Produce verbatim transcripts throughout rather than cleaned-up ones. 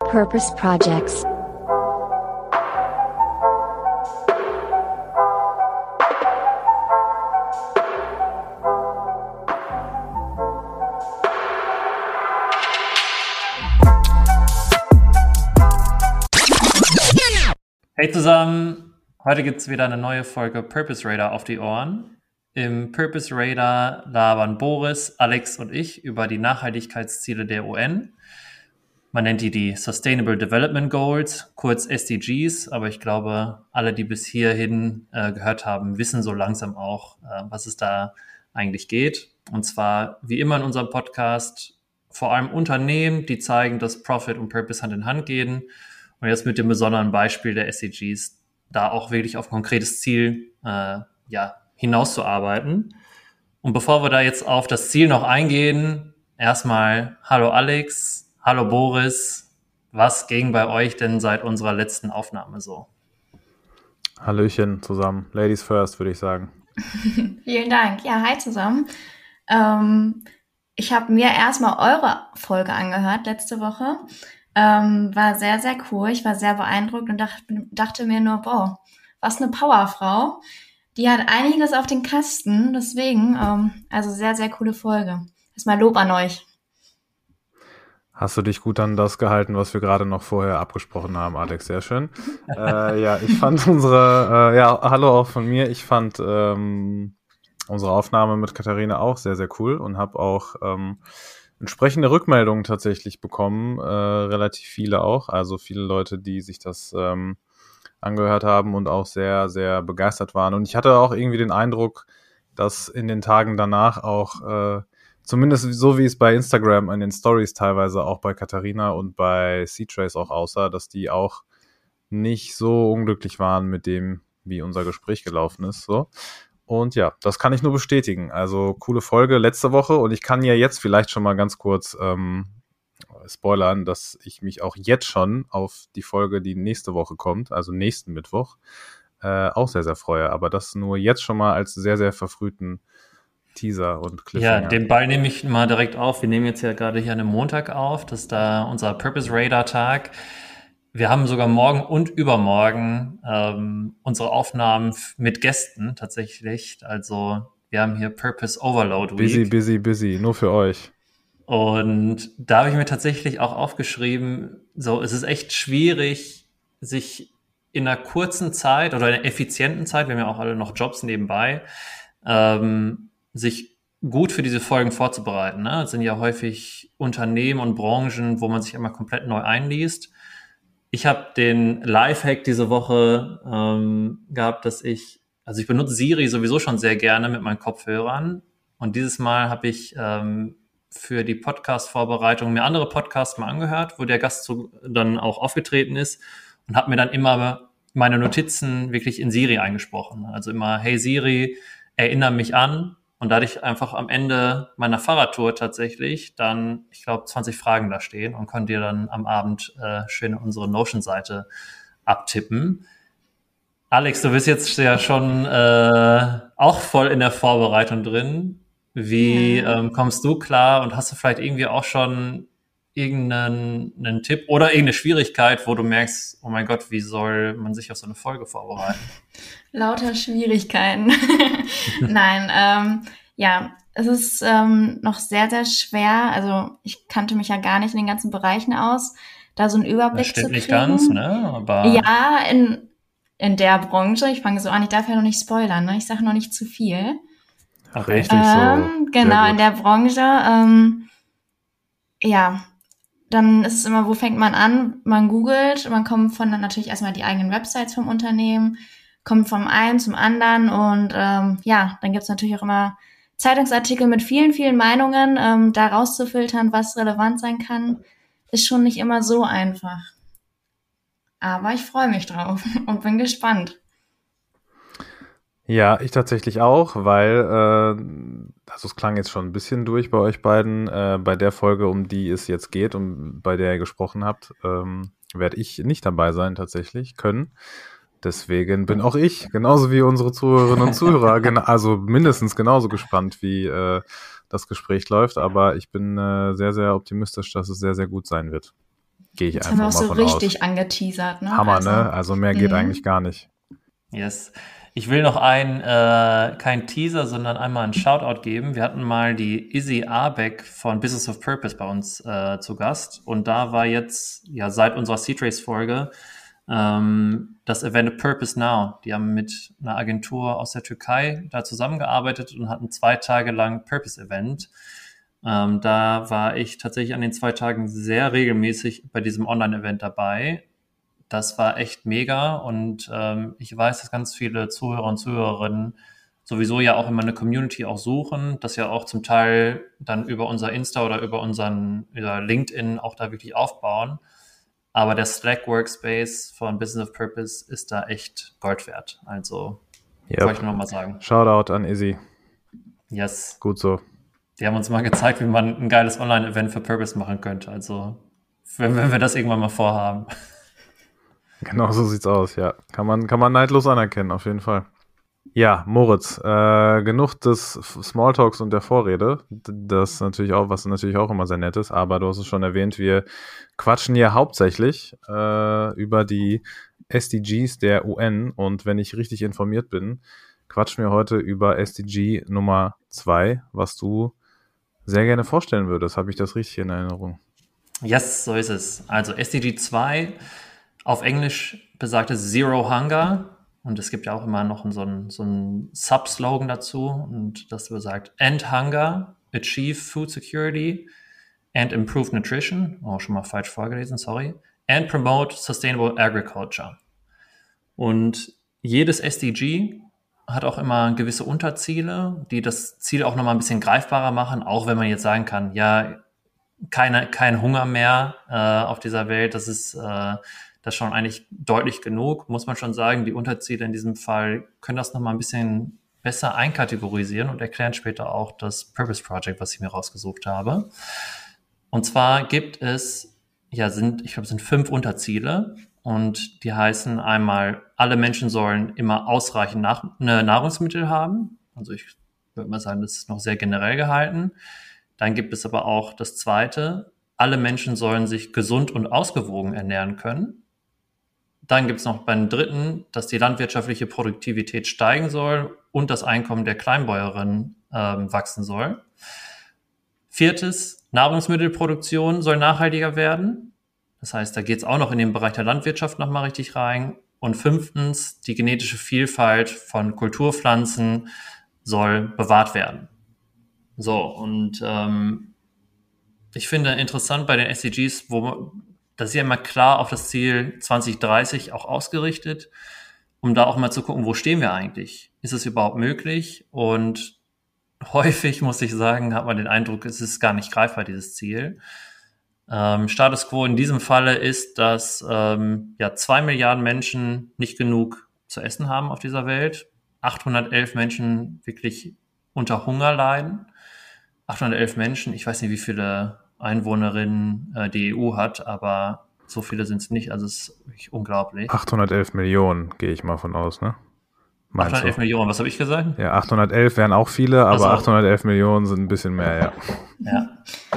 Purpose Projects. Hey zusammen, heute gibt es wieder eine neue Folge Purpose Radar auf die Ohren. Im Purpose Radar labern Boris, Alex und ich über die Nachhaltigkeitsziele der U N. Man nennt die die Sustainable Development Goals, kurz S D Gs, aber ich glaube, alle, die bis hierhin äh, gehört haben, wissen so langsam auch, äh, was es da eigentlich geht. Und zwar, wie immer in unserem Podcast, vor allem Unternehmen, die zeigen, dass Profit und Purpose Hand in Hand gehen. Und jetzt mit dem besonderen Beispiel der S D Gs, da auch wirklich auf ein konkretes Ziel äh, ja, hinauszuarbeiten. Und bevor wir da jetzt auf das Ziel noch eingehen, erstmal hallo Alex, hallo Boris. Was ging bei euch denn seit unserer letzten Aufnahme so? Hallöchen zusammen. Ladies first, würde ich sagen. Vielen Dank. Ja, hi zusammen. Ähm, ich habe mir erstmal eure Folge angehört letzte Woche. Ähm, war sehr, sehr cool. Ich war sehr beeindruckt und dacht, dachte mir nur, boah, was eine Powerfrau. Die hat einiges auf den Kasten. Deswegen, ähm, also sehr, sehr coole Folge. Erstmal Lob an euch. Hast du dich gut an das gehalten, was wir gerade noch vorher abgesprochen haben, Alex? Sehr schön. äh, ja, ich fand unsere, äh, ja, hallo auch von mir. Ich fand ähm, unsere Aufnahme mit Katharina auch sehr, sehr cool und habe auch ähm, entsprechende Rückmeldungen tatsächlich bekommen, äh, relativ viele auch, also viele Leute, die sich das ähm, angehört haben und auch sehr, sehr begeistert waren. Und ich hatte auch irgendwie den Eindruck, dass in den Tagen danach auch, äh, zumindest so wie es bei Instagram in den Stories teilweise auch bei Katharina und bei C-Trace auch aussah, dass die auch nicht so unglücklich waren mit dem, wie unser Gespräch gelaufen ist, so. Und ja, das kann ich nur bestätigen. Also coole Folge letzte Woche und ich kann ja jetzt vielleicht schon mal ganz kurz ähm, spoilern, dass ich mich auch jetzt schon auf die Folge, die nächste Woche kommt, also nächsten Mittwoch, äh, auch sehr, sehr freue. Aber das nur jetzt schon mal als sehr, sehr verfrühten Teaser und Cliffhanger. Ja, den Ball nehme ich mal direkt auf. Wir nehmen jetzt ja gerade hier an einem Montag auf. Das ist da unser Purpose Radar Tag. Wir haben sogar morgen und übermorgen ähm, unsere Aufnahmen f- mit Gästen tatsächlich. Also wir haben hier Purpose Overload Week. Busy, busy, busy, nur für euch. Und da habe ich mir tatsächlich auch aufgeschrieben, so es ist echt schwierig, sich in einer kurzen Zeit oder in einer effizienten Zeit, wir haben ja auch alle noch Jobs nebenbei, ähm, sich gut für diese Folgen vorzubereiten. Ne? Es sind ja häufig Unternehmen und Branchen, wo man sich immer komplett neu einliest. Ich habe den Lifehack diese Woche ähm, gehabt, dass ich, also ich benutze Siri sowieso schon sehr gerne mit meinen Kopfhörern und dieses Mal habe ich ähm, für die Podcast-Vorbereitung mir andere Podcasts mal angehört, wo der Gast so dann auch aufgetreten ist und habe mir dann immer meine Notizen wirklich in Siri eingesprochen. Also immer, hey Siri, erinnere mich an. Und da hatte ich einfach am Ende meiner Fahrradtour tatsächlich dann, ich glaube, zwanzig Fragen da stehen und konnte dir dann am Abend äh, schön unsere Notion-Seite abtippen. Alex, du bist jetzt ja schon äh, auch voll in der Vorbereitung drin. Wie Ja. ähm, kommst du klar und hast du vielleicht irgendwie auch schon irgendeinen einen Tipp oder irgendeine Schwierigkeit, wo du merkst, oh mein Gott, wie soll man sich auf so eine Folge vorbereiten? Lauter Schwierigkeiten. Nein, ähm, ja, es ist ähm, noch sehr, sehr schwer. Also ich kannte mich ja gar nicht in den ganzen Bereichen aus, da so einen Überblick Das stimmt zu nicht kriegen. ganz, ne? Aber Ja, in, in der Branche, ich fange so an, ich darf ja noch nicht spoilern, ne? Ich sage noch nicht zu viel. okay. Richtig so. Ähm, Sehr genau, gut. in der Branche, ähm, ja, dann ist es immer, wo fängt man an? Man googelt, man kommt von dann natürlich erstmal die eigenen Websites vom Unternehmen, kommt vom einen zum anderen und ähm, ja, dann gibt's natürlich auch immer Zeitungsartikel mit vielen, vielen Meinungen. Ähm, da rauszufiltern, was relevant sein kann, ist schon nicht immer so einfach. Aber ich freue mich drauf und bin gespannt. Ja, ich tatsächlich auch, weil, äh, also es klang jetzt schon ein bisschen durch bei euch beiden, äh, bei der Folge, um die es jetzt geht und bei der ihr gesprochen habt, ähm, werde ich nicht dabei sein tatsächlich können. Deswegen bin auch ich, genauso wie unsere Zuhörerinnen und Zuhörer, gena- also mindestens genauso gespannt, wie äh, das Gespräch läuft, aber ich bin äh, sehr, sehr optimistisch, dass es sehr, sehr gut sein wird. Gehe ich Jetzt einfach haben wir auch mal so von aus. richtig angeteasert, ne? Hammer, also, ne? Also mehr geht mhm. eigentlich gar nicht. Yes. Ich will noch ein, äh, kein Teaser, sondern einmal einen Shoutout geben. Wir hatten mal die Izzy Arbeck von Business of Purpose bei uns äh, zu Gast. Und da war jetzt, ja, seit unserer Seed-Race-Folge ähm, das Event Purpose Now. Die haben mit einer Agentur aus der Türkei da zusammengearbeitet und hatten zwei Tage lang Purpose-Event. Ähm, da war ich tatsächlich an den zwei Tagen sehr regelmäßig bei diesem Online-Event dabei. Das war echt mega und ähm, ich weiß, dass ganz viele Zuhörer und Zuhörerinnen sowieso ja auch immer eine Community auch suchen, das ja auch zum Teil dann über unser Insta oder über unseren über LinkedIn auch da wirklich aufbauen. Aber der Slack Workspace von Business of Purpose ist da echt Gold wert. Also Yep. wollte ich nur noch mal sagen. Shoutout an Izzy. Yes. Gut so. Die haben uns mal gezeigt, wie man ein geiles Online-Event für Purpose machen könnte. Also wenn, wenn wir das irgendwann mal vorhaben. Genau so sieht's aus, ja. Kann man, kann man neidlos anerkennen, auf jeden Fall. Ja, Moritz, äh, genug des Smalltalks und der Vorrede. Das natürlich auch, was natürlich auch immer sehr nett ist, aber du hast es schon erwähnt, wir quatschen hier hauptsächlich äh, über die S D Gs der U N und wenn ich richtig informiert bin, quatschen wir heute über S D G Nummer zwei, was du sehr gerne vorstellen würdest. Habe ich das richtig in Erinnerung? Yes, so ist es. Also S D G zwei auf Englisch besagt es Zero Hunger und es gibt ja auch immer noch so einen, so einen Sub-Slogan dazu und das besagt End Hunger, Achieve Food Security and Improve Nutrition, oh, schon mal falsch vorgelesen, sorry, and Promote Sustainable Agriculture. Und jedes S D G hat auch immer gewisse Unterziele, die das Ziel auch nochmal ein bisschen greifbarer machen, auch wenn man jetzt sagen kann, ja, keine, kein Hunger mehr äh, auf dieser Welt, das ist äh, das schon eigentlich deutlich genug, muss man schon sagen. Die Unterziele in diesem Fall können das nochmal ein bisschen besser einkategorisieren und erklären später auch das Purpose Project, was ich mir rausgesucht habe. Und zwar gibt es, ja, sind, ich glaube, es sind fünf Unterziele und die heißen einmal, alle Menschen sollen immer ausreichend nach, ne, Nahrungsmittel haben. Also ich würde mal sagen, das ist noch sehr generell gehalten. Dann gibt es aber auch das zweite, alle Menschen sollen sich gesund und ausgewogen ernähren können. Dann gibt es noch beim dritten, dass die landwirtschaftliche Produktivität steigen soll und das Einkommen der Kleinbäuerinnen ähm, wachsen soll. Viertes, Nahrungsmittelproduktion soll nachhaltiger werden. Das heißt, da geht es auch noch in den Bereich der Landwirtschaft nochmal richtig rein. Und fünftens, die genetische Vielfalt von Kulturpflanzen soll bewahrt werden. So, und ähm, ich finde interessant bei den S D Gs, wo das ist ja immer klar auf das Ziel zwanzig dreißig auch ausgerichtet, um da auch mal zu gucken, wo stehen wir eigentlich? Ist es überhaupt möglich? Und häufig, muss ich sagen, hat man den Eindruck, es ist gar nicht greifbar, dieses Ziel. Ähm, Status quo in diesem Falle ist, dass ähm, ja zwei Milliarden Menschen nicht genug zu essen haben auf dieser Welt, achthundertelf Menschen wirklich unter Hunger leiden. achthundertelf Menschen, ich weiß nicht, wie viele Einwohnerinnen äh, die E U hat, aber so viele sind es nicht, also es ist wirklich unglaublich. achthundertelf Millionen, gehe ich mal von aus, ne? Meinst achthundertelf du? Millionen, was habe ich gesagt? Ja, achthundertelf wären auch viele, aber Also, achthundertelf Millionen sind ein bisschen mehr, ja. Ja.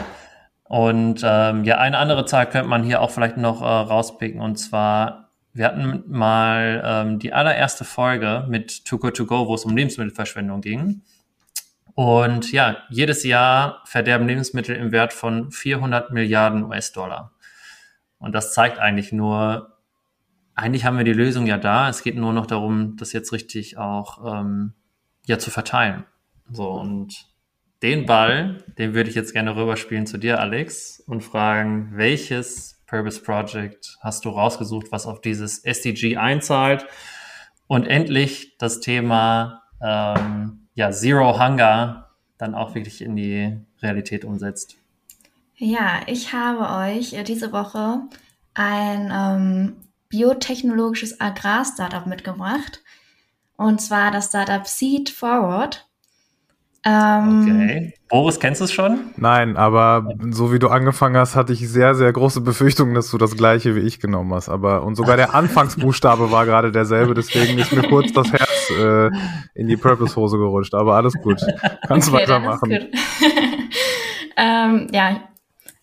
Und ähm, ja, eine andere Zahl könnte man hier auch vielleicht noch äh, rauspicken, und zwar, wir hatten mal ähm, die allererste Folge mit Too Good To Go, wo es um Lebensmittelverschwendung ging. Und ja, jedes Jahr verderben Lebensmittel im Wert von vierhundert Milliarden U S-Dollar. Und das zeigt eigentlich nur, eigentlich haben wir die Lösung ja da. Es geht nur noch darum, das jetzt richtig auch ähm, ja zu verteilen. So, und den Ball, den würde ich jetzt gerne rüberspielen zu dir, Alex, und fragen, welches Purpose Project hast du rausgesucht, was auf dieses S D G einzahlt und endlich das Thema ähm, ja, Zero Hunger dann auch wirklich in die Realität umsetzt. Ja, ich habe euch äh, diese Woche ein ähm, biotechnologisches Agrar-Startup mitgebracht. Und zwar das Startup Seed Forward. Ähm, Okay. Boris, kennst du es schon? Nein, aber so wie du angefangen hast, hatte ich sehr, sehr große Befürchtungen, dass du das gleiche wie ich genommen hast. Aber und sogar der Anfangsbuchstabe war gerade derselbe, deswegen ist mir kurz das Herz äh, in die Purpose-Hose gerutscht. Aber alles gut. Kannst okay, weitermachen. dann ist gut. ähm, ja,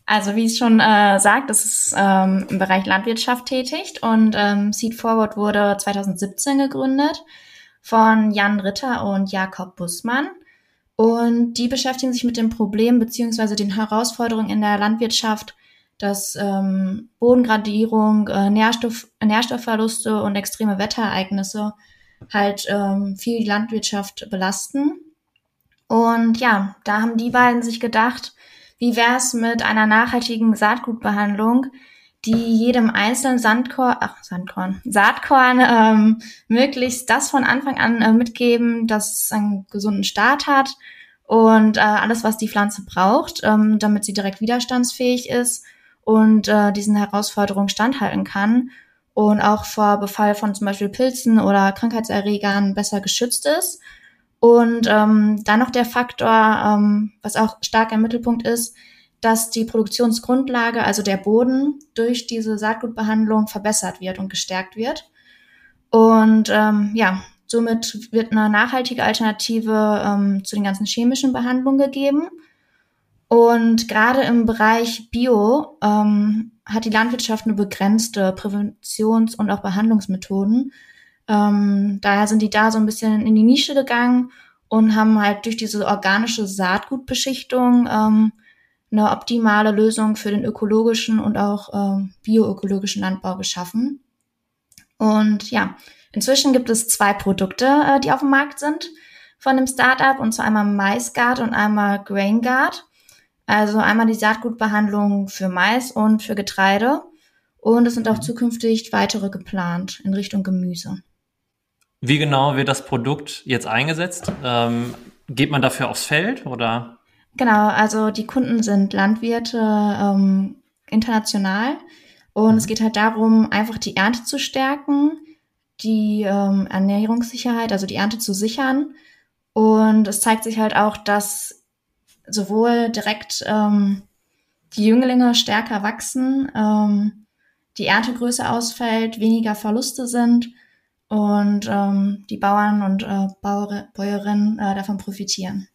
Also wie es schon äh, sagt, das ist ähm, im Bereich Landwirtschaft tätig und ähm, Seed Forward wurde zwanzig siebzehn gegründet von Jan Ritter und Jakob Bussmann. Und die beschäftigen sich mit dem Problem beziehungsweise den Herausforderungen in der Landwirtschaft, dass ähm, Bodengradierung, äh, Nährstoff, Nährstoffverluste und extreme Wetterereignisse halt ähm, viel die Landwirtschaft belasten. Und ja, da haben die beiden sich gedacht, wie wäre es mit einer nachhaltigen Saatgutbehandlung, die jedem einzelnen Sandkorn, ach Sandkorn, Saatkorn ähm, möglichst das von Anfang an äh, mitgeben, dass es einen gesunden Start hat und äh, alles, was die Pflanze braucht, ähm, damit sie direkt widerstandsfähig ist und äh, diesen Herausforderungen standhalten kann und auch vor Befall von zum Beispiel Pilzen oder Krankheitserregern besser geschützt ist. Und ähm, dann noch der Faktor, ähm, was auch stark im Mittelpunkt ist, dass die Produktionsgrundlage, also der Boden, durch diese Saatgutbehandlung verbessert wird und gestärkt wird. Und ähm, ja, somit wird eine nachhaltige Alternative ähm, zu den ganzen chemischen Behandlungen gegeben. Und gerade im Bereich Bio ähm, hat die Landwirtschaft eine begrenzte Präventions- und auch Behandlungsmethoden. Ähm, daher sind die da so ein bisschen in die Nische gegangen und haben halt durch diese organische Saatgutbeschichtung ähm, eine optimale Lösung für den ökologischen und auch ähm, bioökologischen Landbau geschaffen. Und ja, inzwischen gibt es zwei Produkte, äh, die auf dem Markt sind von dem Startup, und zwar einmal MaisGuard und einmal GrainGuard. Also einmal die Saatgutbehandlung für Mais und für Getreide. Und es sind auch zukünftig weitere geplant in Richtung Gemüse. Wie genau wird das Produkt jetzt eingesetzt? Ähm, geht man dafür aufs Feld oder? Genau, also die Kunden sind Landwirte ähm, international und mhm. es geht halt darum, einfach die Ernte zu stärken, die ähm, Ernährungssicherheit, also die Ernte zu sichern. Und es zeigt sich halt auch, dass sowohl direkt ähm, die Jünglinge stärker wachsen, ähm, die Erntegröße ausfällt, weniger Verluste sind und ähm, die Bauern und äh, Bauer, Bäuerinnen äh, davon profitieren.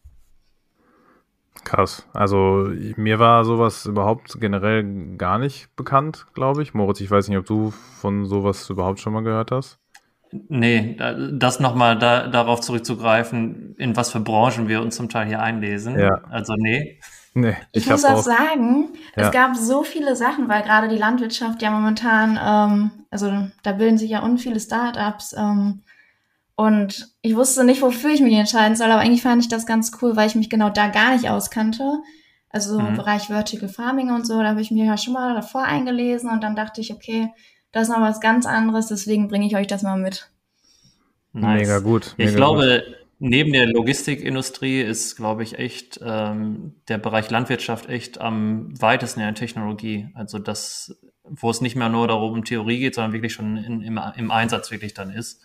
Krass. Also mir war sowas überhaupt generell gar nicht bekannt, glaube ich. Moritz, ich weiß nicht, ob du von sowas überhaupt schon mal gehört hast. Nee, das nochmal da, darauf zurückzugreifen, in was für Branchen wir uns zum Teil hier einlesen. Ja. Also nee. Nee, ich ich muss auch sagen, ja. Es gab so viele Sachen, weil gerade die Landwirtschaft ja momentan, ähm, also da bilden sich ja unviele Startups ähm, und ich wusste nicht, wofür ich mich entscheiden soll, aber eigentlich fand ich das ganz cool, weil ich mich genau da gar nicht auskannte. Also mhm. im Bereich Vertical Farming und so, da habe ich mir ja schon mal davor eingelesen und dann dachte ich, okay, das ist noch was ganz anderes, deswegen bringe ich euch das mal mit. Nice. Mega gut. Mega ich glaube, gut. Neben der Logistikindustrie ist, glaube ich, echt ähm, der Bereich Landwirtschaft echt am weitesten in der Technologie. Also das, wo es nicht mehr nur darum um Theorie geht, sondern wirklich schon in, im, im Einsatz wirklich dann ist.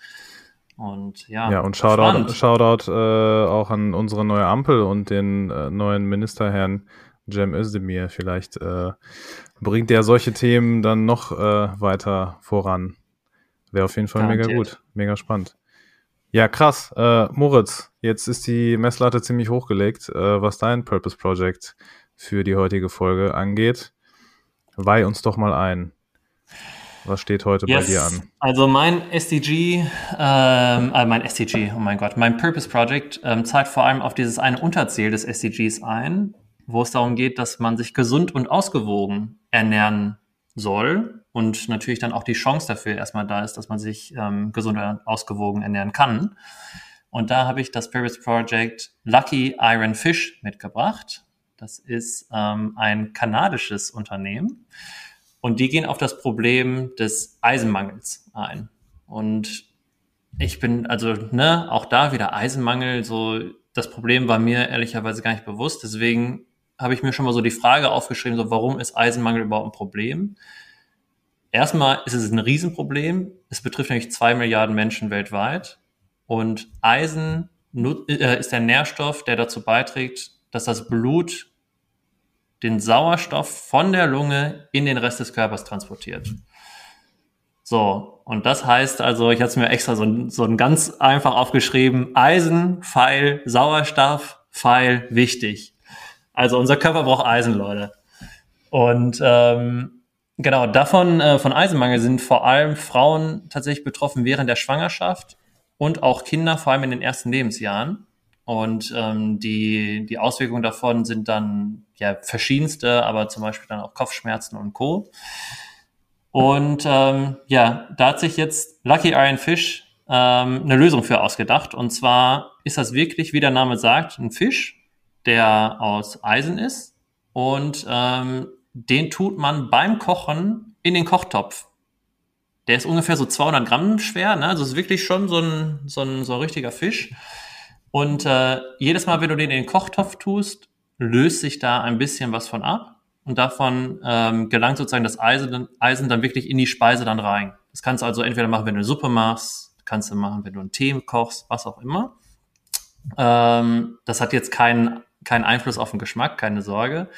Und ja, ja und Shoutout, Shoutout äh, auch an unsere neue Ampel und den äh, neuen Ministerherrn Cem Özdemir. Vielleicht äh, bringt der solche Themen dann noch äh, weiter voran. Wäre auf jeden Fall Garantiert. Mega gut, mega spannend. Ja, krass. Äh, Moritz, jetzt ist die Messlatte ziemlich hochgelegt, äh, was dein Purpose Project für die heutige Folge angeht. Weih uns doch mal ein. Was steht heute yes. bei dir an? Also mein S D G, ähm, äh, mein S D G, oh mein Gott, mein Purpose Project ähm, zahlt vor allem auf dieses eine Unterziel des S D Gs ein, wo es darum geht, dass man sich gesund und ausgewogen ernähren soll und natürlich dann auch die Chance dafür erstmal da ist, dass man sich ähm, gesund und ausgewogen ernähren kann. Und da habe ich das Purpose Project Lucky Iron Fish mitgebracht. Das ist ähm, ein kanadisches Unternehmen und die gehen auf das Problem des Eisenmangels ein. Und ich bin, also ne, auch da wieder Eisenmangel, so das Problem war mir ehrlicherweise gar nicht bewusst, deswegen habe ich mir schon mal so die Frage aufgeschrieben, so warum ist Eisenmangel überhaupt ein Problem? Erstmal ist es ein Riesenproblem. Es betrifft nämlich zwei Milliarden Menschen weltweit. Und Eisen äh, ist der Nährstoff, der dazu beiträgt, dass das Blut den Sauerstoff von der Lunge in den Rest des Körpers transportiert. So, und das heißt also, ich hatte es mir extra so, so ein ganz einfach aufgeschrieben, Eisen, Pfeil, Sauerstoff, Pfeil, wichtig. Also unser Körper braucht Eisen, Leute. Und ähm, genau, davon, äh, von Eisenmangel sind vor allem Frauen tatsächlich betroffen während der Schwangerschaft und auch Kinder, vor allem in den ersten Lebensjahren. Und ähm, die, die Auswirkungen davon sind dann ja verschiedenste, aber zum Beispiel dann auch Kopfschmerzen und Co. Und ähm, ja, da hat sich jetzt Lucky Iron Fish ähm, eine Lösung für ausgedacht. Und zwar ist das wirklich, wie der Name sagt, ein Fisch, der aus Eisen ist. Und ähm, den tut man beim Kochen in den Kochtopf. Der ist ungefähr so zweihundert Gramm schwer, ne? Also es ist wirklich schon so ein, so ein, so ein richtiger Fisch. Und äh, jedes Mal, wenn du den in den Kochtopf tust, löst sich da ein bisschen was von ab. Und davon ähm, gelangt sozusagen das Eisen, Eisen dann wirklich in die Speise dann rein. Das kannst du also entweder machen, wenn du eine Suppe machst, kannst du machen, wenn du einen Tee kochst, was auch immer. Ähm, das hat jetzt keinen keinen Einfluss auf den Geschmack, keine Sorge.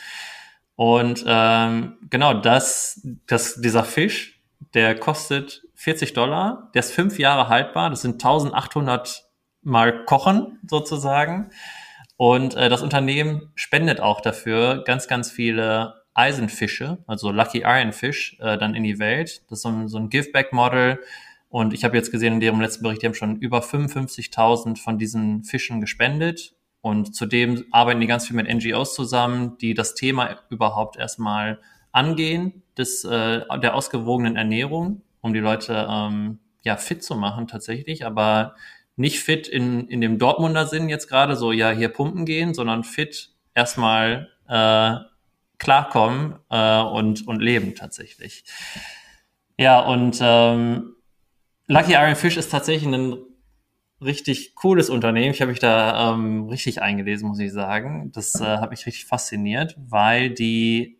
Und ähm, genau, das, das, dieser Fisch, der kostet vierzig Dollar, der ist fünf Jahre haltbar, das sind eintausendachthundert Mal kochen sozusagen. Und äh, das Unternehmen spendet auch dafür ganz, ganz viele Eisenfische, also Lucky Iron Fish, äh, dann in die Welt. Das ist so ein, so ein Give-Back-Model. Und ich habe jetzt gesehen in deren letzten Bericht, die haben schon über fünfundfünfzigtausend von diesen Fischen gespendet. Und zudem arbeiten die ganz viel mit N G Os zusammen, die das Thema überhaupt erstmal angehen, des, äh, der ausgewogenen Ernährung, um die Leute ähm, ja fit zu machen tatsächlich, aber nicht fit in, in dem Dortmunder Sinn jetzt gerade, so ja hier pumpen gehen, sondern fit erstmal äh, klarkommen äh, und, und leben tatsächlich. Ja, und ähm, Lucky Iron Fish ist tatsächlich ein richtig cooles Unternehmen. Ich habe mich da ähm, richtig eingelesen, muss ich sagen. Das äh, hat mich richtig fasziniert, weil die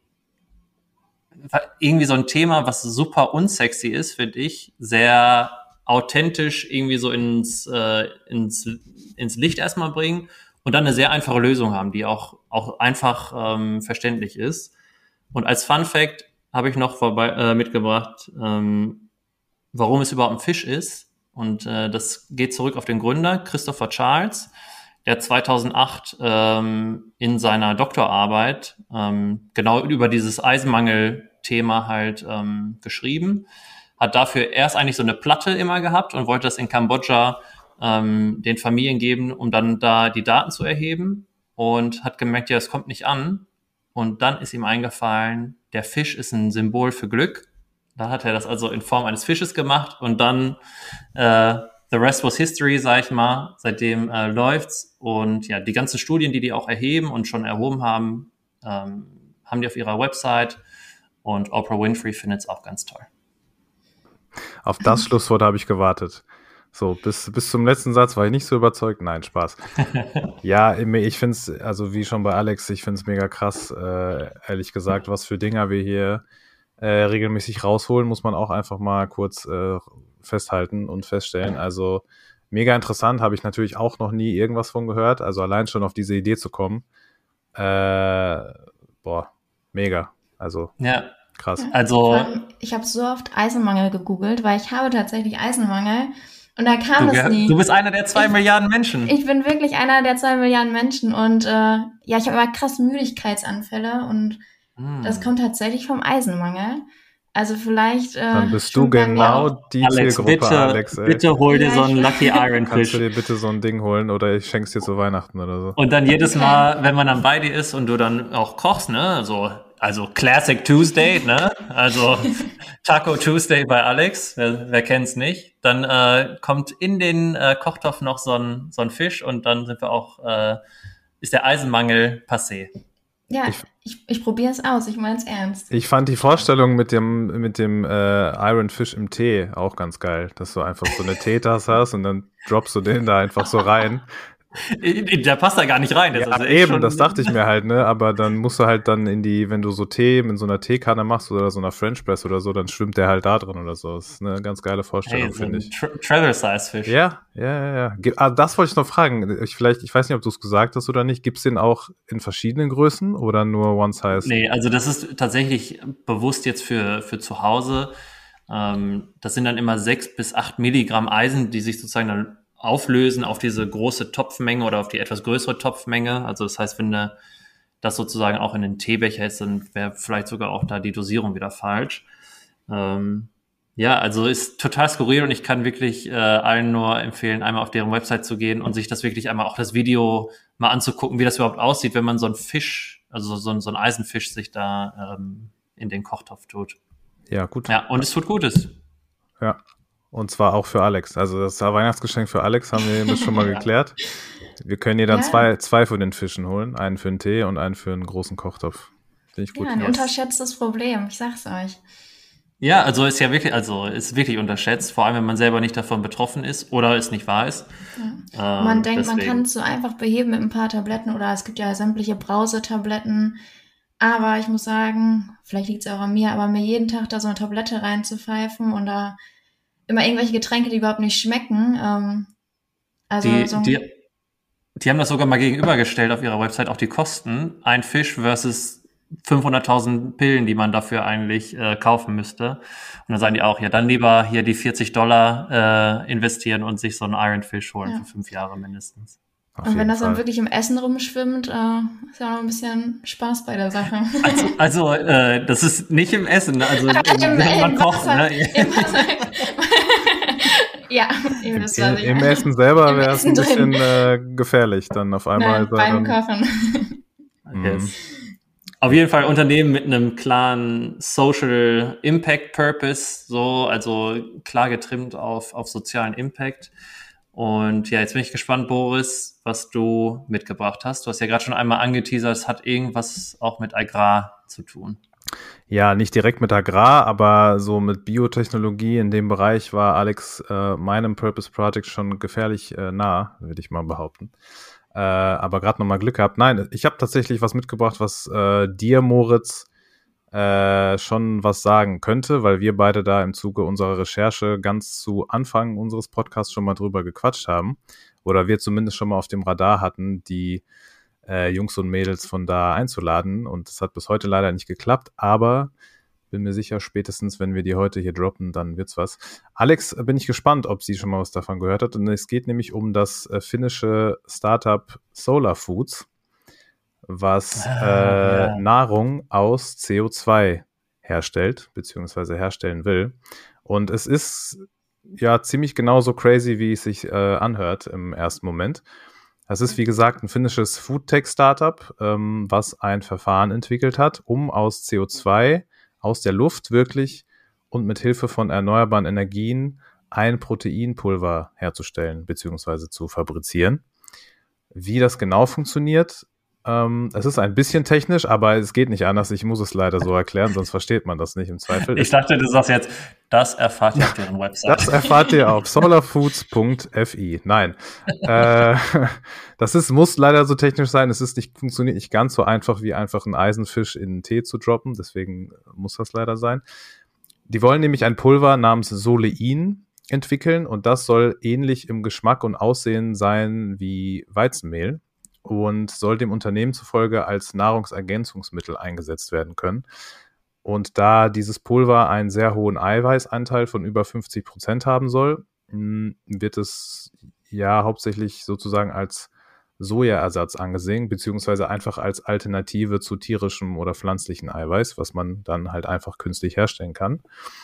irgendwie so ein Thema, was super unsexy ist, finde ich, sehr authentisch irgendwie so ins, äh, ins, ins Licht erstmal bringen und dann eine sehr einfache Lösung haben, die auch, auch einfach ähm, verständlich ist. Und als Fun Fact habe ich noch vorbei, äh, mitgebracht, ähm, warum es überhaupt ein Fisch ist. Und äh, das geht zurück auf den Gründer, Christopher Charles, der zweitausendacht ähm, in seiner Doktorarbeit ähm, genau über dieses Eisenmangel-Thema halt ähm, geschrieben. Hat dafür erst eigentlich so eine Platte immer gehabt und wollte das in Kambodscha ähm, den Familien geben, um dann da die Daten zu erheben. Und hat gemerkt, ja, es kommt nicht an. Und dann ist ihm eingefallen, der Fisch ist ein Symbol für Glück. Da hat er das also in Form eines Fisches gemacht und dann äh, the rest was history, sag ich mal. Seitdem äh, läuft's. Und ja, die ganzen Studien, die die auch erheben und schon erhoben haben, ähm, haben die auf ihrer Website. Und Oprah Winfrey findet es auch ganz toll. Auf das Schlusswort habe ich gewartet. So, bis, bis zum letzten Satz war ich nicht so überzeugt. Nein, Spaß. Ja, ich finde es, also wie schon bei Alex, ich finde es mega krass, äh, ehrlich gesagt, was für Dinger wir hier äh, regelmäßig rausholen, muss man auch einfach mal kurz äh, festhalten und feststellen. Also mega interessant, habe ich natürlich auch noch nie irgendwas von gehört. Also allein schon auf diese Idee zu kommen. Äh, boah, mega. Also ja. Krass. Also ich habe so oft Eisenmangel gegoogelt, weil ich habe tatsächlich Eisenmangel und da kam du, es nie. Du bist einer der zwei ich, Milliarden Menschen. Ich bin wirklich einer der zwei Milliarden Menschen und äh, ja, ich habe immer krass Müdigkeitsanfälle und hm. das kommt tatsächlich vom Eisenmangel. Also vielleicht äh, dann bist du genau die Alex, Zielgruppe, bitte, Alex. Ey. Bitte hol dir ja, so einen Lucky Iron Fish. Kannst du dir bitte so ein Ding holen oder ich schenk's dir zu Weihnachten oder so. Und dann jedes Mal, wenn man dann bei dir ist und du dann auch kochst, ne, also Also Classic Tuesday, ne? Also Taco Tuesday bei Alex, wer, wer kennt's nicht? Dann äh, kommt in den äh, Kochtopf noch so ein, so ein Fisch und dann sind wir auch, äh, ist der Eisenmangel passé. Ja, ich, ich, ich probiere es aus, ich mein's ernst. Ich fand die Vorstellung mit dem mit dem äh, Iron Fish im Tee auch ganz geil, dass du einfach so eine Teetasse hast und dann droppst du den da einfach so rein. Der passt da gar nicht rein. Das ja, ist eben, schon... das dachte ich mir halt, ne, aber dann musst du halt dann in die, wenn du so Tee in so einer Teekanne machst oder so einer French Press oder so, dann schwimmt der halt da drin oder so. Das ist eine ganz geile Vorstellung, hey, so finde ich. Tra- Travel-Size-Fisch. Ja, ja, ja, ja. Ah, das wollte ich noch fragen. Ich vielleicht, ich weiß nicht, ob du es gesagt hast oder nicht. Gibt's den auch in verschiedenen Größen oder nur one size? Nee, also das ist tatsächlich bewusst jetzt für, für zu Hause. Ähm, das sind dann immer sechs bis acht Milligramm Eisen, die sich sozusagen dann auflösen auf diese große Topfmenge oder auf die etwas größere Topfmenge. Also das heißt, wenn du das sozusagen auch in den Teebecher ist, dann wäre vielleicht sogar auch da die Dosierung wieder falsch. Ähm, ja, also ist total skurril und ich kann wirklich äh, allen nur empfehlen, einmal auf deren Website zu gehen und sich das wirklich einmal auch das Video mal anzugucken, wie das überhaupt aussieht, wenn man so einen Fisch, also so, so einen Eisenfisch sich da ähm, in den Kochtopf tut. Ja, gut. Ja, und es tut Gutes. Ja, und zwar auch für Alex. Also das Weihnachtsgeschenk für Alex haben wir das schon mal geklärt. Wir können ihr dann Ja. zwei, zwei von den Fischen holen. Einen für den Tee und einen für einen großen Kochtopf. Finde ich gut. Ja, ein Yes. unterschätztes Problem, ich sag's euch. Ja, also ist ja wirklich, also ist wirklich unterschätzt, vor allem wenn man selber nicht davon betroffen ist oder es nicht weiß. Ja. Ähm, Man denkt, man deswegen. kann es so einfach beheben mit ein paar Tabletten oder es gibt ja sämtliche Brausetabletten. Aber ich muss sagen, vielleicht liegt es auch an mir, aber mir jeden Tag da so eine Tablette reinzupfeifen und da immer irgendwelche Getränke, die überhaupt nicht schmecken. Ähm, also Die, so ein, die, die haben das sogar mal gegenübergestellt auf ihrer Website, auch die Kosten. Ein Fisch versus fünfhunderttausend Pillen, die man dafür eigentlich äh, kaufen müsste. Und dann sagen die auch, ja, dann lieber hier die vierzig Dollar äh, investieren und sich so einen Ironfish holen Ja. für fünf Jahre mindestens. Auf und wenn jeden das dann Fall. wirklich im Essen rumschwimmt, äh, ist ja noch ein bisschen Spaß bei der Sache. Also, also äh, das ist nicht im Essen, also Im- wenn man im kocht. Wasser. Ne? Im Wasser. Ja, ihr Im, wisst, was ich im meine. Essen selber Im wäre es ein Essen bisschen äh, gefährlich. Dann auf einmal. Nein, ist er beim dann, Kochen. Yes. Auf jeden Fall Unternehmen mit einem klaren Social Impact Purpose, so, also klar getrimmt auf, auf sozialen Impact. Und ja, jetzt bin ich gespannt, Boris, was du mitgebracht hast. Du hast ja gerade schon einmal angeteasert, es hat irgendwas auch mit Agrar zu tun. Ja, nicht direkt mit Agrar, aber so mit Biotechnologie in dem Bereich war Alex äh, meinem Purpose Project schon gefährlich äh, nah, würde ich mal behaupten. Äh, aber gerade nochmal Glück gehabt. Nein, ich habe tatsächlich was mitgebracht, was äh, dir, Moritz, äh, schon was sagen könnte, weil wir beide da im Zuge unserer Recherche ganz zu Anfang unseres Podcasts schon mal drüber gequatscht haben. Oder wir zumindest schon mal auf dem Radar hatten, die äh, Jungs und Mädels von da einzuladen. Und das hat bis heute leider nicht geklappt, aber bin mir sicher, spätestens, wenn wir die heute hier droppen, dann wird's was. Alex, bin ich gespannt, ob sie schon mal was davon gehört hat. Und es geht nämlich um das äh, finnische Startup Solar Foods, was Ah, äh, ja. Nahrung aus C O zwei herstellt, beziehungsweise herstellen will. Und es ist ja ziemlich genauso crazy, wie es sich äh, anhört im ersten Moment. Das ist, wie gesagt, ein finnisches Foodtech-Startup, ähm, was ein Verfahren entwickelt hat, um aus C O zwei aus der Luft wirklich und mit Hilfe von erneuerbaren Energien ein Proteinpulver herzustellen bzw. zu fabrizieren. Wie das genau funktioniert, ähm, es ist ein bisschen technisch, aber es geht nicht anders. Ich muss es leider so erklären, sonst versteht man das nicht im Zweifel. Ich dachte, du sagst jetzt, das erfahrt ihr auf deren Website. Das erfahrt ihr auf solarfoods punkt f i. Nein, äh, das ist, muss leider so technisch sein. Es ist nicht, funktioniert nicht ganz so einfach, wie einfach einen Eisenfisch in den Tee zu droppen. Deswegen muss das leider sein. Die wollen nämlich ein Pulver namens Solein entwickeln und das soll ähnlich im Geschmack und Aussehen sein wie Weizenmehl und soll dem Unternehmen zufolge als Nahrungsergänzungsmittel eingesetzt werden können. Und da dieses Pulver einen sehr hohen Eiweißanteil von über fünfzig Prozent haben soll, wird es ja hauptsächlich sozusagen als Sojaersatz angesehen, beziehungsweise einfach als Alternative zu tierischem oder pflanzlichen Eiweiß, was man dann halt einfach künstlich herstellen kann.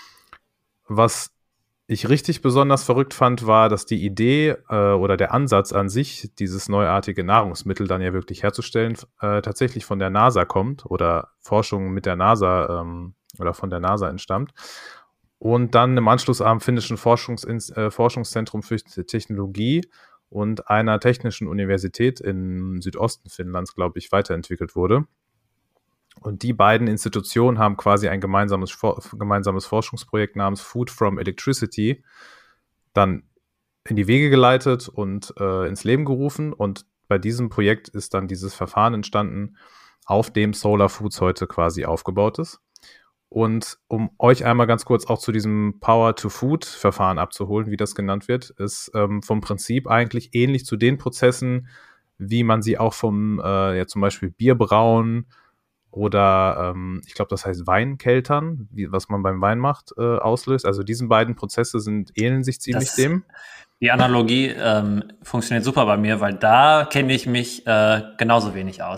Was ich richtig besonders verrückt fand, war, dass die Idee äh, oder der Ansatz an sich, dieses neuartige Nahrungsmittel dann ja wirklich herzustellen, äh, tatsächlich von der NASA kommt oder Forschung mit der NASA ähm, oder von der NASA entstammt. Und dann im Anschluss am finnischen Forschungs- äh, Forschungszentrum für Technologie und einer technischen Universität im Südosten Finnlands, glaube ich, weiterentwickelt wurde. Und die beiden Institutionen haben quasi ein gemeinsames, gemeinsames Forschungsprojekt namens Food from Electricity dann in die Wege geleitet und äh, ins Leben gerufen. Und bei diesem Projekt ist dann dieses Verfahren entstanden, auf dem Solar Foods heute quasi aufgebaut ist. Und um euch einmal ganz kurz auch zu diesem Power-to-Food-Verfahren abzuholen, wie das genannt wird, ist ähm, vom Prinzip eigentlich ähnlich zu den Prozessen, wie man sie auch vom äh, ja zum Beispiel Bierbrauen oder ähm, ich glaube, das heißt Weinkeltern, wie, was man beim Wein macht, äh, auslöst. Also diese beiden Prozesse sind ähneln sich ziemlich Das, dem. Die Analogie ähm, funktioniert super bei mir, weil da kenne ich mich äh, genauso wenig aus.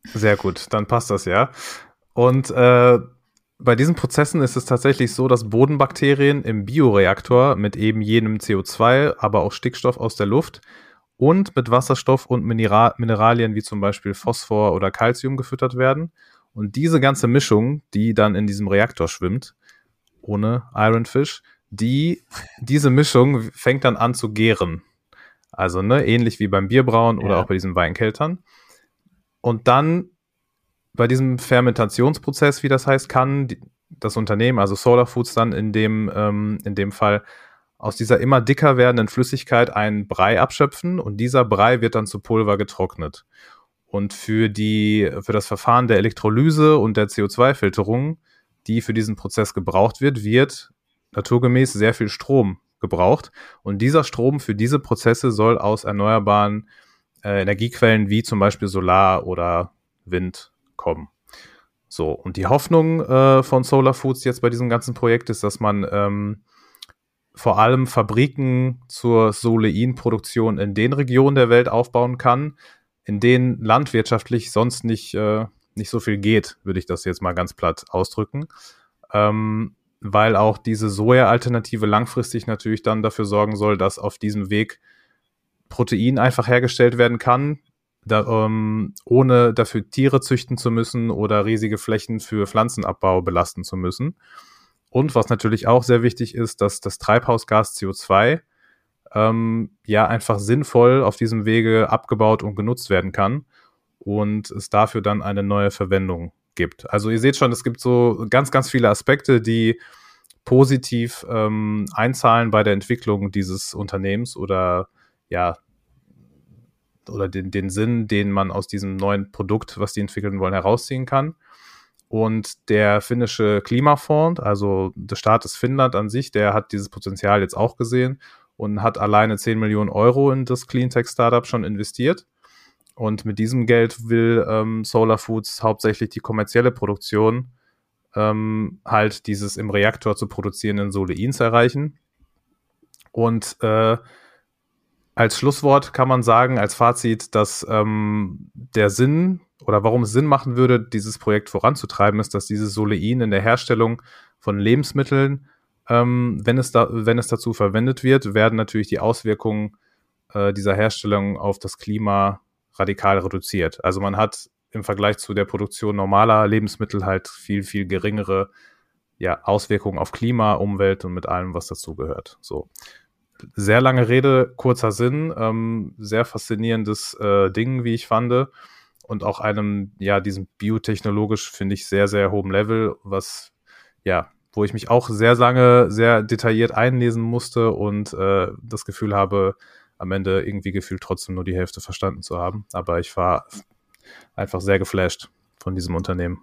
Sehr gut, dann passt das ja. Und äh, bei diesen Prozessen ist es tatsächlich so, dass Bodenbakterien im Bioreaktor mit eben jenem C O zwei, aber auch Stickstoff aus der Luft und mit Wasserstoff und Mineral- Mineralien wie zum Beispiel Phosphor oder Calcium gefüttert werden. Und diese ganze Mischung, die dann in diesem Reaktor schwimmt, ohne Iron Fish, die, diese Mischung fängt dann an zu gären. Also ne, ähnlich wie beim Bierbrauen oder Ja. auch bei diesen Weinkeltern. Und dann bei diesem Fermentationsprozess, wie das heißt, kann die, das Unternehmen, also Solar Foods, dann in dem, ähm, in dem Fall aus dieser immer dicker werdenden Flüssigkeit einen Brei abschöpfen und dieser Brei wird dann zu Pulver getrocknet. Und für, die, für das Verfahren der Elektrolyse und der C O zwei Filterung, die für diesen Prozess gebraucht wird, wird naturgemäß sehr viel Strom gebraucht. Und dieser Strom für diese Prozesse soll aus erneuerbaren äh, Energiequellen wie zum Beispiel Solar oder Wind kommen. So, und die Hoffnung äh, von Solar Foods jetzt bei diesem ganzen Projekt ist, dass man ähm, vor allem Fabriken zur Soleinproduktion in den Regionen der Welt aufbauen kann, in denen landwirtschaftlich sonst nicht, äh, nicht so viel geht, würde ich das jetzt mal ganz platt ausdrücken. Ähm, weil auch diese Soja-Alternative langfristig natürlich dann dafür sorgen soll, dass auf diesem Weg Protein einfach hergestellt werden kann, da, ähm, ohne dafür Tiere züchten zu müssen oder riesige Flächen für Pflanzenabbau belasten zu müssen. Und was natürlich auch sehr wichtig ist, dass das Treibhausgas C O zwei ähm, ja einfach sinnvoll auf diesem Wege abgebaut und genutzt werden kann und es dafür dann eine neue Verwendung gibt. Also ihr seht schon, es gibt so ganz, ganz viele Aspekte, die positiv ähm, einzahlen bei der Entwicklung dieses Unternehmens oder ja, oder den, den Sinn, den man aus diesem neuen Produkt, was die entwickeln wollen, herausziehen kann. Und der finnische Klimafonds, also der Staat des Finnland an sich, der hat dieses Potenzial jetzt auch gesehen und hat alleine zehn Millionen Euro in das Cleantech-Startup schon investiert. Und mit diesem Geld will ähm, Solar Foods hauptsächlich die kommerzielle Produktion ähm, halt dieses im Reaktor zu produzierenden Soleins erreichen. Und äh, als Schlusswort kann man sagen, als Fazit, dass ähm, der Sinn oder warum es Sinn machen würde, dieses Projekt voranzutreiben, ist, dass dieses Solein in der Herstellung von Lebensmitteln, ähm, wenn es da, wenn es dazu verwendet wird, werden natürlich die Auswirkungen äh, dieser Herstellung auf das Klima radikal reduziert. Also man hat im Vergleich zu der Produktion normaler Lebensmittel halt viel, viel geringere ja, Auswirkungen auf Klima, Umwelt und mit allem, was dazugehört. So. Sehr lange Rede, kurzer Sinn, ähm, sehr faszinierendes äh, Ding, wie ich fand. Und auch einem, ja, diesem biotechnologisch, finde ich, sehr, sehr hohem Level, was, ja, wo ich mich auch sehr lange, sehr detailliert einlesen musste und äh, das Gefühl habe, am Ende irgendwie gefühlt trotzdem nur die Hälfte verstanden zu haben. Aber ich war einfach sehr geflasht von diesem Unternehmen.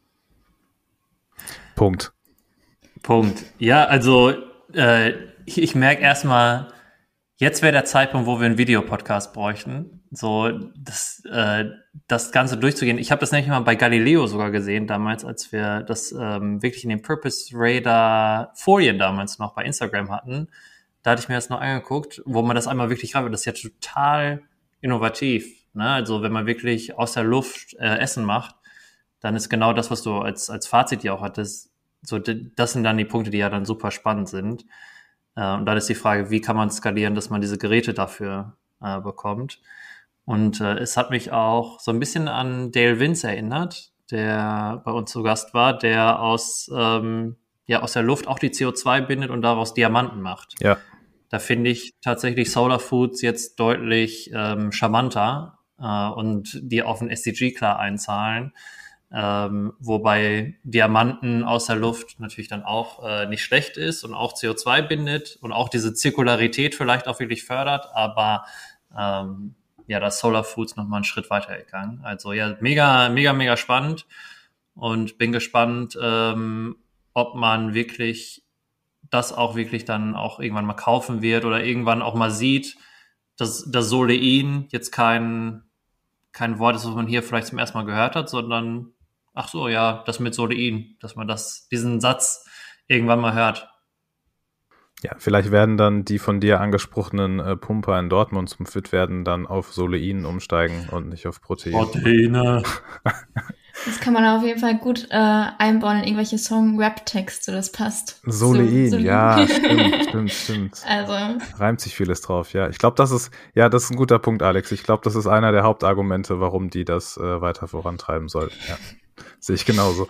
Punkt. Punkt. Ja, also äh, ich, ich merke erstmal, jetzt wäre der Zeitpunkt, wo wir einen Videopodcast bräuchten, so das, äh, das Ganze durchzugehen. Ich habe das nämlich mal bei Galileo sogar gesehen, damals, als wir das ähm, wirklich in den Purpose Radar Folien damals noch bei Instagram hatten. Da hatte ich mir das noch angeguckt, wo man das einmal wirklich greift. Das ist ja total innovativ. Ne? Also wenn man wirklich aus der Luft äh, Essen macht, dann ist genau das, was du als, als Fazit ja auch hattest, so, das sind dann die Punkte, die ja dann super spannend sind. Äh, und dann ist die Frage, wie kann man skalieren, dass man diese Geräte dafür äh, bekommt. Und äh, es hat mich auch so ein bisschen an Dale Vince erinnert, der bei uns zu Gast war, der aus, ähm, ja, aus der Luft auch die C O zwei bindet und daraus Diamanten macht. Ja. Da finde ich tatsächlich Solar Foods jetzt deutlich ähm, charmanter äh, und die auf den S D G klar einzahlen. Ähm, wobei Diamanten aus der Luft natürlich dann auch äh, nicht schlecht ist und auch C O zwei bindet und auch diese Zirkularität vielleicht auch wirklich fördert, aber ähm, ja, da ist Solar Foods nochmal einen Schritt weiter gegangen. Also ja, mega, mega, mega spannend und bin gespannt, ähm, ob man wirklich das auch wirklich dann auch irgendwann mal kaufen wird oder irgendwann auch mal sieht, dass das Solein jetzt kein, kein Wort ist, was man hier vielleicht zum ersten Mal gehört hat, sondern ach so, ja, das mit Solein, dass man das, diesen Satz irgendwann mal hört. Ja, vielleicht werden dann die von dir angesprochenen äh, Pumper in Dortmund zum Fit-Werden dann auf Solein umsteigen und nicht auf Protein. Proteine. Das kann man auf jeden Fall gut äh, einbauen in irgendwelche Song-Rap-Texte, das passt. Solein, So, ja, stimmt, stimmt, stimmt. Also. Reimt sich vieles drauf, ja. Ich glaube, das ist, ja, das ist ein guter Punkt, Alex. Ich glaube, das ist einer der Hauptargumente, warum die das äh, weiter vorantreiben sollten. Ja, sehe ich genauso.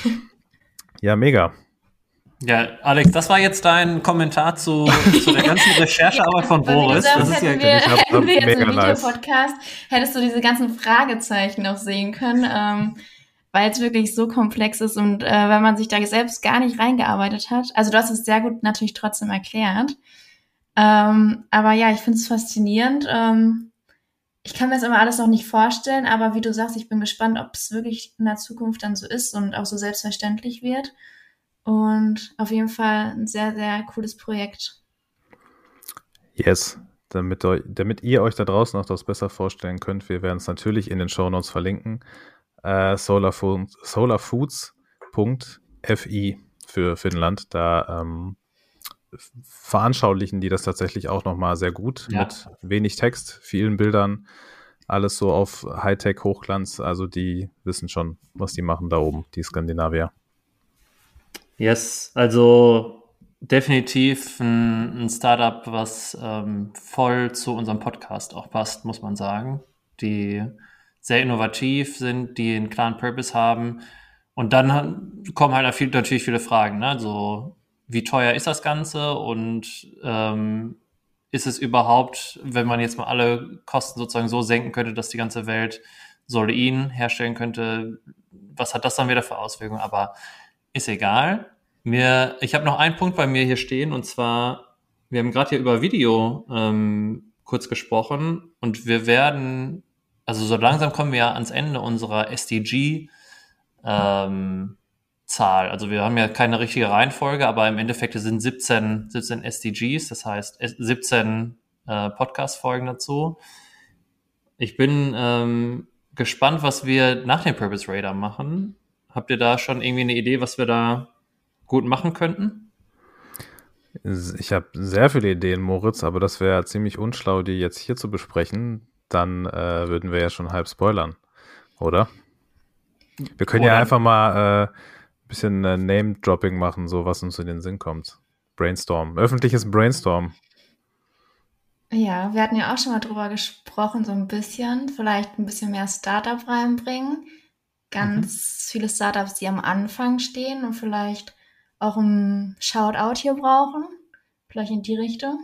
Ja, mega. Ja, Alex, das war jetzt dein Kommentar zu, zu der ganzen Recherchearbeit von Boris. Das Das ist ja hätten wir, ich hab- hätten wir jetzt mega im nice. Videopodcast, hättest du diese ganzen Fragezeichen auch sehen können, ähm, weil es wirklich so komplex ist und äh, wenn man sich da selbst gar nicht reingearbeitet hat. Also du hast es sehr gut natürlich trotzdem erklärt. Ähm, aber ja, ich finde es faszinierend. Ähm, ich kann mir das immer alles noch nicht vorstellen, aber wie du sagst, ich bin gespannt, ob es wirklich in der Zukunft dann so ist und auch so selbstverständlich wird. Und auf jeden Fall ein sehr, sehr cooles Projekt. Yes. Damit, eu- damit ihr euch da draußen auch das besser vorstellen könnt, wir werden es natürlich in den Shownotes verlinken. Äh, solarfood, solarfoods Punkt f i für Finnland. Da ähm, veranschaulichen die das tatsächlich auch nochmal sehr gut Ja. mit wenig Text, vielen Bildern, alles so auf Hightech, Hochglanz. Also die wissen schon, was die machen da oben, die Skandinavier. Yes, also definitiv ein, ein Startup, was ähm, voll zu unserem Podcast auch passt, muss man sagen. Die sehr innovativ sind, die einen klaren Purpose haben. Und dann kommen halt viel, natürlich viele Fragen, ne? So, wie teuer ist das Ganze und ähm, ist es überhaupt, wenn man jetzt mal alle Kosten sozusagen so senken könnte, dass die ganze Welt Solein herstellen könnte, was hat das dann wieder für Auswirkungen? Aber ist egal. Mir, ich habe noch einen Punkt bei mir hier stehen und zwar, wir haben gerade hier über Video ähm, kurz gesprochen und wir werden, also so langsam kommen wir ja ans Ende unserer S D G ähm, Zahl. Also wir haben ja keine richtige Reihenfolge, aber im Endeffekt sind siebzehn, siebzehn S D Gs, das heißt siebzehn äh, Podcast-Folgen dazu. Ich bin ähm, gespannt, was wir nach dem Purpose Radar machen. Habt ihr da schon irgendwie eine Idee, was wir da gut machen könnten? Ich habe sehr viele Ideen, Moritz, aber das wäre ziemlich unschlau, die jetzt hier zu besprechen. Dann äh, würden wir ja schon halb spoilern, oder? Wir können Oder- ja einfach mal äh, ein bisschen äh, Name-Dropping machen, so was uns in den Sinn kommt. Brainstorm. Öffentliches Brainstorm. Ja, wir hatten ja auch schon mal drüber gesprochen, so ein bisschen. Vielleicht ein bisschen mehr Startup reinbringen. Ganz viele Startups, die am Anfang stehen und vielleicht auch ein Shoutout hier brauchen. Vielleicht in die Richtung.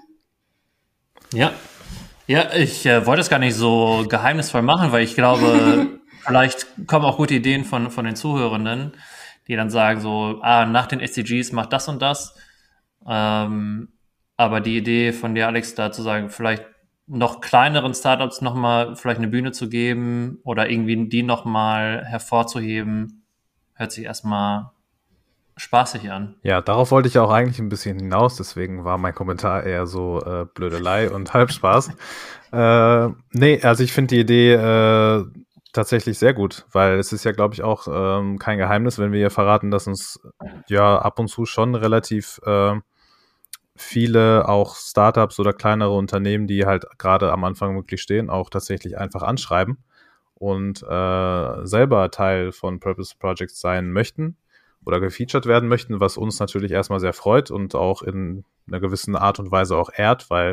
Ja, ja, ich äh, wollte es gar nicht so geheimnisvoll machen, weil ich glaube, vielleicht kommen auch gute Ideen von, von den Zuhörenden, die dann sagen so, ah, nach den S D Gs macht das und das. Ähm, aber die Idee von dir, Alex, da zu sagen, vielleicht noch kleineren Startups nochmal vielleicht eine Bühne zu geben oder irgendwie die nochmal hervorzuheben, hört sich erstmal spaßig an. Ja, darauf wollte ich auch eigentlich ein bisschen hinaus, deswegen war mein Kommentar eher so äh, Blödelei und Halbspaß. äh, nee, also ich finde die Idee äh, tatsächlich sehr gut, weil es ist ja, glaube ich, auch ähm, kein Geheimnis, wenn wir hier verraten, dass uns ja ab und zu schon relativ äh, viele auch Startups oder kleinere Unternehmen, die halt gerade am Anfang wirklich stehen, auch tatsächlich einfach anschreiben und äh, selber Teil von Purpose Projects sein möchten oder gefeatured werden möchten, was uns natürlich erstmal sehr freut und auch in einer gewissen Art und Weise auch ehrt, weil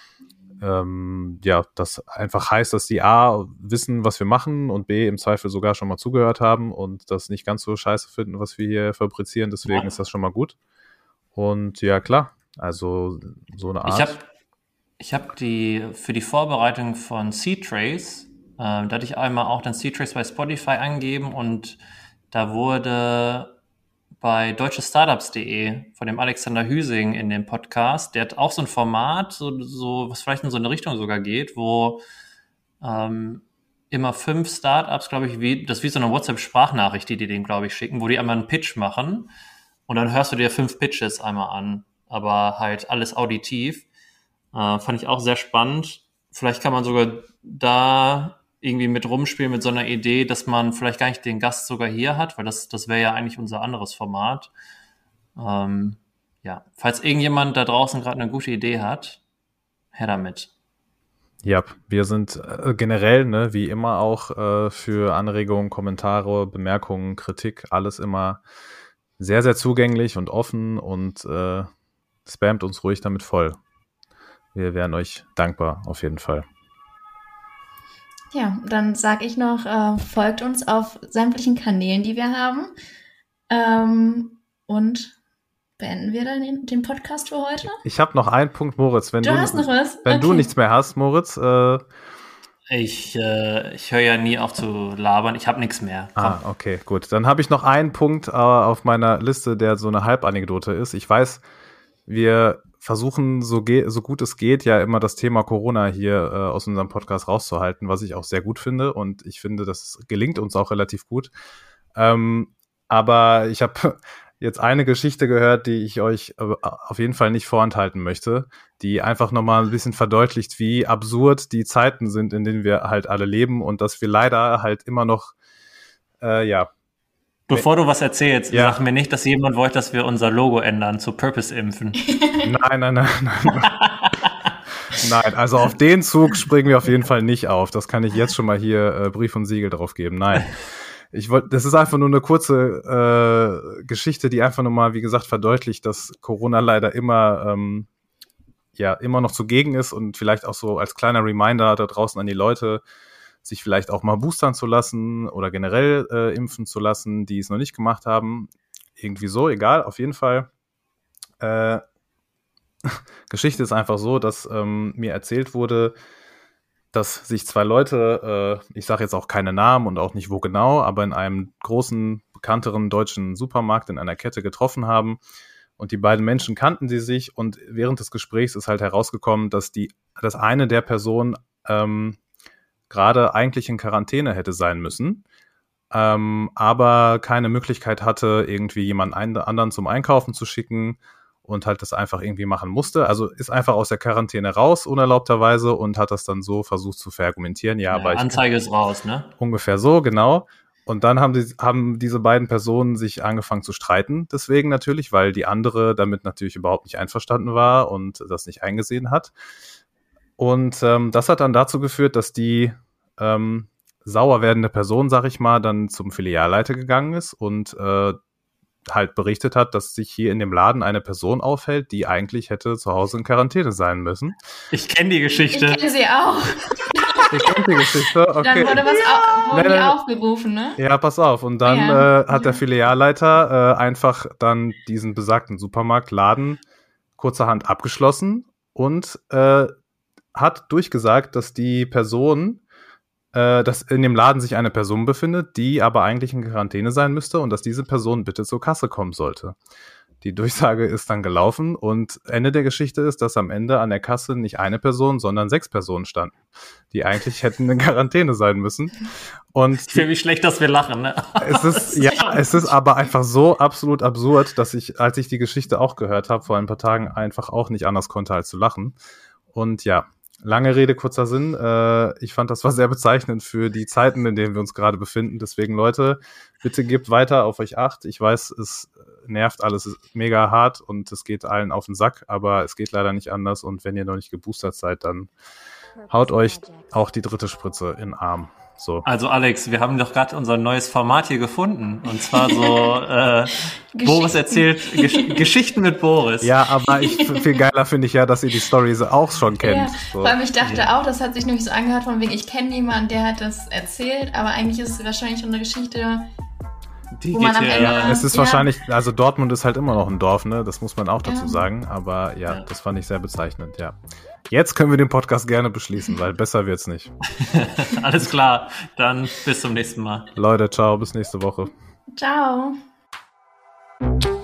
ähm, ja, das einfach heißt, dass die A wissen, was wir machen und B im Zweifel sogar schon mal zugehört haben und das nicht ganz so scheiße finden, was wir hier fabrizieren. Deswegen Ja. ist das schon mal gut. Und ja, klar, also so eine Art. Ich habe ich hab die für die Vorbereitung von C-Trace, äh, da hatte ich einmal auch dann C-Trace bei Spotify angegeben und da wurde bei deutschestartups punkt de von dem Alexander Hüsing in dem Podcast, der hat auch so ein Format, so, so was vielleicht in so eine Richtung sogar geht, wo ähm, immer fünf Startups, glaube ich, wie, das ist wie so eine WhatsApp-Sprachnachricht, die die dem, glaube ich, schicken, wo die einmal einen Pitch machen und dann hörst du dir fünf Pitches einmal an, aber halt alles auditiv. Äh, fand ich auch sehr spannend. Vielleicht kann man sogar da irgendwie mit rumspielen mit so einer Idee, dass man vielleicht gar nicht den Gast sogar hier hat, weil das, das wäre ja eigentlich unser anderes Format. Ähm, ja, falls irgendjemand da draußen gerade eine gute Idee hat, her damit. Ja, wir sind äh, generell, ne, wie immer auch äh, für Anregungen, Kommentare, Bemerkungen, Kritik, alles immer sehr, sehr zugänglich und offen und äh, spamt uns ruhig damit voll. Wir wären euch dankbar, auf jeden Fall. Ja, dann sag ich noch, äh, folgt uns auf sämtlichen Kanälen, die wir haben. Ähm, und beenden wir dann den, den Podcast für heute? Ich habe noch einen Punkt, Moritz. Wenn du, du hast noch was? Wenn okay. du nichts mehr hast, Moritz. Äh, ich äh, ich höre ja nie auf zu labern. Ich habe nichts mehr. Komm. Ah, okay, gut. Dann habe ich noch einen Punkt äh, auf meiner Liste, der so eine Halbanekdote ist. Ich weiß, wir versuchen, so, ge- so gut es geht, ja immer das Thema Corona hier äh, aus unserem Podcast rauszuhalten, was ich auch sehr gut finde. Und ich finde, das gelingt uns auch relativ gut. Ähm, aber ich habe jetzt eine Geschichte gehört, die ich euch auf jeden Fall nicht vorenthalten möchte, die einfach nochmal ein bisschen verdeutlicht, wie absurd die Zeiten sind, in denen wir halt alle leben und dass wir leider halt immer noch, äh, ja. Bevor du was erzählst, ja. Sag mir nicht, dass jemand wollte, dass wir unser Logo ändern zu Purpose-Impfen. Nein, nein, nein, nein. Nein, also auf den Zug springen wir auf jeden Fall nicht auf. Das kann ich jetzt schon mal hier äh, Brief und Siegel drauf geben. Nein. Ich wollte, das ist einfach nur eine kurze äh, Geschichte, die einfach nur mal, wie gesagt, verdeutlicht, dass Corona leider immer, ähm, ja, immer noch zugegen ist und vielleicht auch so als kleiner Reminder da draußen an die Leute, sich vielleicht auch mal boostern zu lassen oder generell äh, impfen zu lassen, die es noch nicht gemacht haben. Irgendwie so, egal, auf jeden Fall. Äh, Geschichte ist einfach so, dass ähm, mir erzählt wurde, dass sich zwei Leute, äh, ich sage jetzt auch keine Namen und auch nicht wo genau, aber in einem großen, bekannteren deutschen Supermarkt in einer Kette getroffen haben. Und die beiden Menschen kannten sie sich und während des Gesprächs ist halt herausgekommen, dass die, dass eine der Personen ähm, gerade eigentlich in Quarantäne hätte sein müssen, ähm, aber keine Möglichkeit hatte, irgendwie jemanden einen, anderen zum Einkaufen zu schicken und halt das einfach irgendwie machen musste. Also ist einfach aus der Quarantäne raus, unerlaubterweise, und hat das dann so versucht zu verargumentieren. Ja, ja, aber ich, Anzeige ist raus, ne? Ungefähr so, genau. Und dann haben, die, haben diese beiden Personen sich angefangen zu streiten, deswegen natürlich, weil die andere damit natürlich überhaupt nicht einverstanden war und das nicht eingesehen hat. Und ähm, das hat dann dazu geführt, dass die ähm, sauer werdende Person, sag ich mal, dann zum Filialleiter gegangen ist und äh, halt berichtet hat, dass sich hier in dem Laden eine Person aufhält, die eigentlich hätte zu Hause in Quarantäne sein müssen. Ich kenne die Geschichte. Ich kenne sie auch. Ich kenne die Geschichte, okay. Dann wurde was au- wurde Nein, nein. aufgerufen, ne? Ja, pass auf. Und dann Ja. äh, hat der Filialleiter äh, einfach dann diesen besagten Supermarktladen kurzerhand abgeschlossen und äh, hat durchgesagt, dass die Person, äh, dass in dem Laden sich eine Person befindet, die aber eigentlich in Quarantäne sein müsste und dass diese Person bitte zur Kasse kommen sollte. Die Durchsage ist dann gelaufen und Ende der Geschichte ist, dass am Ende an der Kasse nicht eine Person, sondern sechs Personen standen, die eigentlich hätten in Quarantäne sein müssen. Und Ich fühle mich schlecht, dass wir lachen, ne? es ist, ja, es ist aber einfach so absolut absurd, dass ich, als ich die Geschichte auch gehört habe, vor ein paar Tagen einfach auch nicht anders konnte, als zu lachen. Und ja, lange Rede, kurzer Sinn. Äh, ich fand, das war sehr bezeichnend für die Zeiten, in denen wir uns gerade befinden. Deswegen, Leute, bitte gebt weiter auf euch Acht. Ich weiß, es nervt alles mega hart und es geht allen auf den Sack, aber es geht leider nicht anders. Und wenn ihr noch nicht geboostert seid, dann haut euch auch die dritte Spritze in den Arm. So. Also Alex, wir haben doch gerade unser neues Format hier gefunden. Und zwar so äh, Boris erzählt Gesch- Geschichten mit Boris. Ja, aber ich, viel geiler finde ich ja, dass ihr die Storys auch schon kennt. Ja, So. vor allem ich dachte auch, das hat sich nämlich so angehört, von wegen, ich kenne niemanden, der hat das erzählt, aber eigentlich ist es wahrscheinlich schon eine Geschichte, Die wo man geht am ja, Ende- ja. Es ist Ja. wahrscheinlich, also Dortmund ist halt immer noch ein Dorf, ne? Das muss man auch dazu Ja. sagen. Aber ja, Ja. das fand ich sehr bezeichnend, ja. Jetzt können wir den Podcast gerne beschließen, weil besser wird's nicht. Alles klar. Dann bis zum nächsten Mal. Leute, ciao, bis nächste Woche. ciao.